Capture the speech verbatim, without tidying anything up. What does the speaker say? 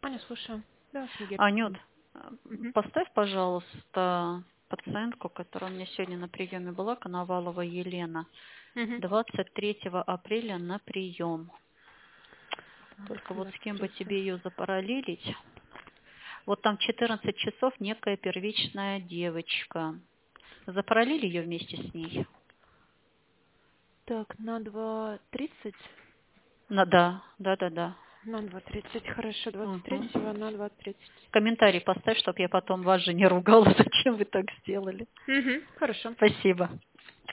Аня, слушаю. Да, Снегирь. Анют, Мгм. поставь, пожалуйста, пациентку, которая у меня сегодня на приеме была, Коновалова Елена, Мгм. двадцать третьего апреля на прием. Так, Только вот с кем бы двадцать третьего. тебе ее запараллелить? Вот там четырнадцать часов некая первичная девочка. Запараллели ее вместе с ней? Так, на два тридцать. На, да, да, да, да. На два тридцать. Хорошо, двадцать Угу. третьего на два тридцать. Комментарий поставь, чтобы я потом вас же не ругала, зачем вы так сделали. Угу. Хорошо. Спасибо.